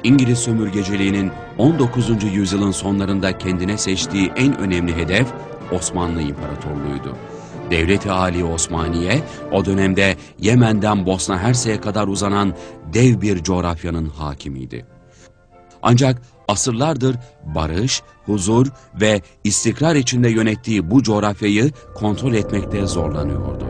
İngiliz sömürgeciliğinin 19. yüzyılın sonlarında kendine seçtiği en önemli hedef Osmanlı İmparatorluğu'ydu. Devlet-i Âli Osmaniye, o dönemde Yemen'den Bosna Hersek'e kadar uzanan dev bir coğrafyanın hakimiydi. Ancak asırlardır barış, huzur ve istikrar içinde yönettiği bu coğrafyayı kontrol etmekte zorlanıyordu.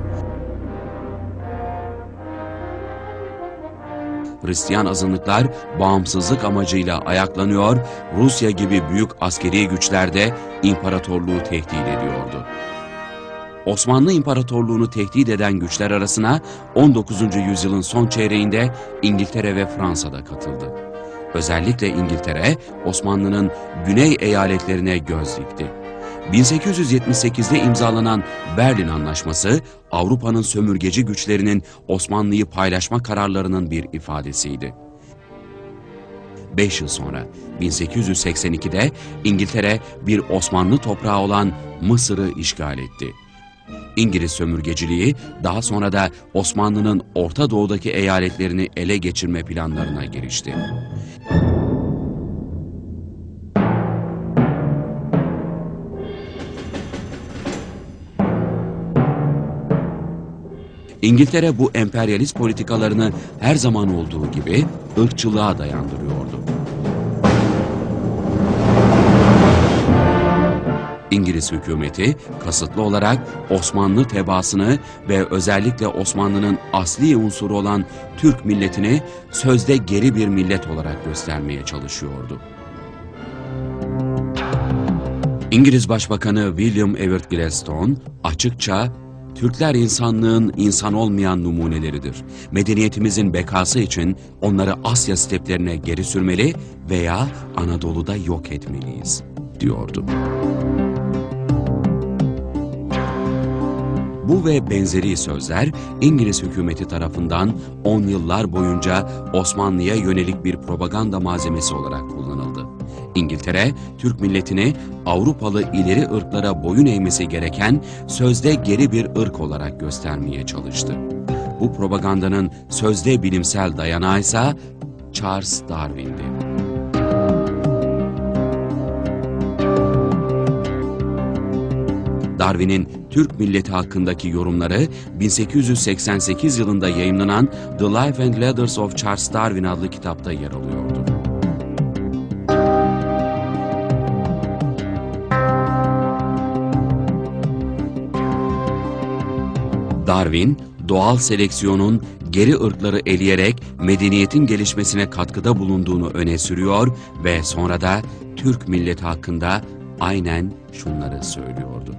Hristiyan azınlıklar bağımsızlık amacıyla ayaklanıyor, Rusya gibi büyük askeri güçler de imparatorluğu tehdit ediyordu. Osmanlı İmparatorluğu'nu tehdit eden güçler arasına 19. yüzyılın son çeyreğinde İngiltere ve Fransa da katıldı. Özellikle İngiltere, Osmanlı'nın güney eyaletlerine göz dikti. 1878'de imzalanan Berlin Anlaşması, Avrupa'nın sömürgeci güçlerinin Osmanlı'yı paylaşma kararlarının bir ifadesiydi. 5 yıl sonra 1882'de İngiltere bir Osmanlı toprağı olan Mısır'ı işgal etti. İngiliz sömürgeciliği daha sonra da Osmanlı'nın Orta Doğu'daki eyaletlerini ele geçirme planlarına girişti. İngiltere bu emperyalist politikalarını her zaman olduğu gibi ırkçılığa dayandırıyordu. İngiliz hükümeti kasıtlı olarak Osmanlı tebaasını ve özellikle Osmanlı'nın asli unsuru olan Türk milletini sözde geri bir millet olarak göstermeye çalışıyordu. İngiliz Başbakanı William Ewart Gladstone açıkça "Türkler insanlığın insan olmayan numuneleridir. Medeniyetimizin bekası için onları Asya steplerine geri sürmeli veya Anadolu'da yok etmeliyiz," diyordu. Bu ve benzeri sözler İngiliz hükümeti tarafından 10 yıllar boyunca Osmanlı'ya yönelik bir propaganda malzemesi olarak kullanıldı. İngiltere, Türk milletini Avrupalı ileri ırklara boyun eğmesi gereken sözde geri bir ırk olarak göstermeye çalıştı. Bu propagandanın sözde bilimsel dayanağı ise Charles Darwin'di. Darwin'in Türk milleti hakkındaki yorumları 1888 yılında yayımlanan The Life and Letters of Charles Darwin adlı kitapta yer alıyordu. Darwin, doğal seleksiyonun geri ırkları eleyerek medeniyetin gelişmesine katkıda bulunduğunu öne sürüyor ve sonra da Türk milleti hakkında aynen şunları söylüyordu.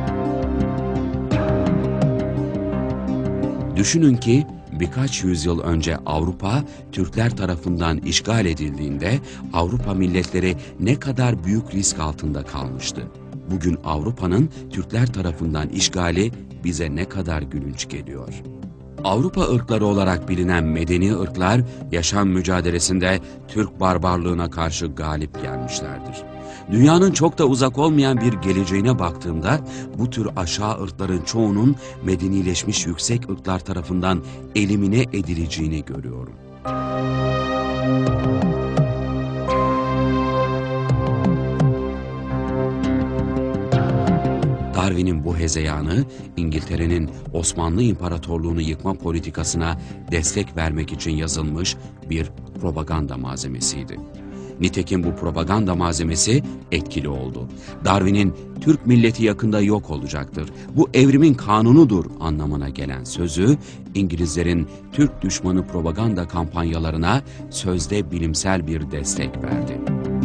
Düşünün ki birkaç yüzyıl önce Avrupa Türkler tarafından işgal edildiğinde Avrupa milletleri ne kadar büyük risk altında kalmıştı. Bugün Avrupa'nın Türkler tarafından işgali bize ne kadar gülünç geliyor. Avrupa ırkları olarak bilinen medeni ırklar yaşam mücadelesinde Türk barbarlığına karşı galip gelmişlerdir. Dünyanın çok da uzak olmayan bir geleceğine baktığımda bu tür aşağı ırkların çoğunun medenileşmiş yüksek ırklar tarafından elimine edileceğini görüyorum. Darwin'in bu hezeyanı, İngiltere'nin Osmanlı İmparatorluğu'nu yıkma politikasına destek vermek için yazılmış bir propaganda malzemesiydi. Nitekim bu propaganda malzemesi etkili oldu. Darwin'in "Türk milleti yakında yok olacaktır, bu evrimin kanunudur" anlamına gelen sözü, İngilizlerin Türk düşmanı propaganda kampanyalarına sözde bilimsel bir destek verdi.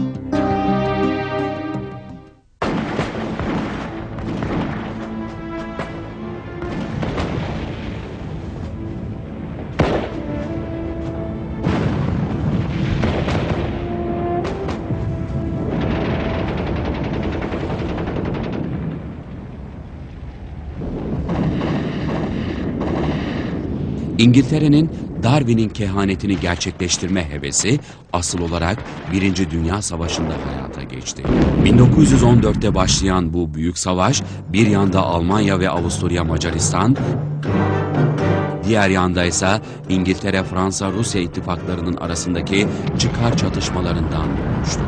İngiltere'nin Darwin'in kehanetini gerçekleştirme hevesi asıl olarak Birinci Dünya Savaşı'nda hayata geçti. 1914'te başlayan bu büyük savaş bir yanda Almanya ve Avusturya Macaristan, diğer yanda ise İngiltere, Fransa, Rusya ittifaklarının arasındaki çıkar çatışmalarından doğmuştu.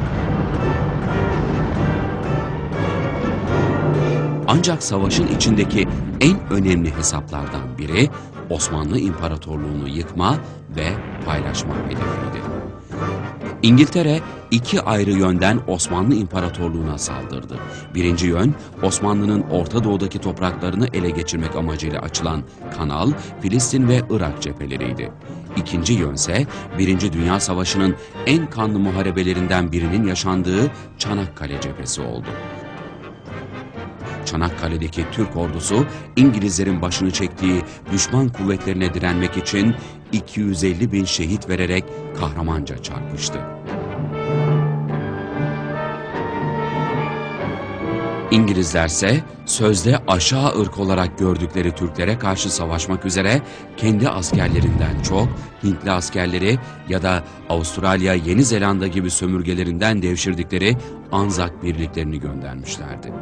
Ancak savaşın içindeki en önemli hesaplardan biri Osmanlı İmparatorluğunu yıkma ve paylaşma hedefiydi. İngiltere iki ayrı yönden Osmanlı İmparatorluğu'na saldırdı. Birinci yön, Osmanlı'nın Orta Doğu'daki topraklarını ele geçirmek amacıyla açılan Kanal, Filistin ve Irak cepheleriydi. İkinci yönse, Birinci Dünya Savaşı'nın en kanlı muharebelerinden birinin yaşandığı Çanakkale cephesi oldu. Çanakkale'deki Türk ordusu, İngilizlerin başını çektiği düşman kuvvetlerine direnmek için 250 bin şehit vererek kahramanca çarpıştı. İngilizlerse sözde aşağı ırk olarak gördükleri Türklere karşı savaşmak üzere kendi askerlerinden çok Hintli askerleri ya da Avustralya, Yeni Zelanda gibi sömürgelerinden devşirdikleri Anzak birliklerini göndermişlerdi.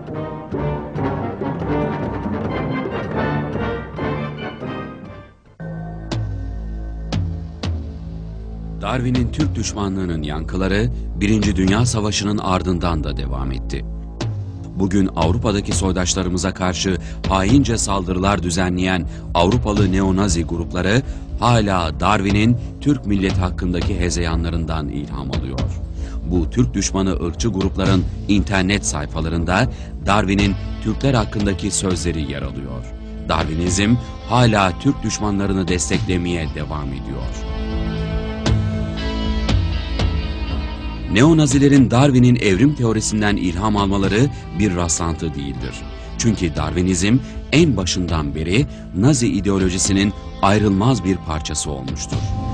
Darwin'in Türk düşmanlığının yankıları Birinci Dünya Savaşı'nın ardından da devam etti. Bugün Avrupa'daki soydaşlarımıza karşı haince saldırılar düzenleyen Avrupalı neonazi grupları hala Darwin'in Türk milleti hakkındaki hezeyanlarından ilham alıyor. Bu Türk düşmanı ırkçı grupların internet sayfalarında Darwin'in Türkler hakkındaki sözleri yer alıyor. Darwinizm hala Türk düşmanlarını desteklemeye devam ediyor. Neonazilerin Darwin'in evrim teorisinden ilham almaları bir rastlantı değildir. Çünkü Darwinizm en başından beri Nazi ideolojisinin ayrılmaz bir parçası olmuştur.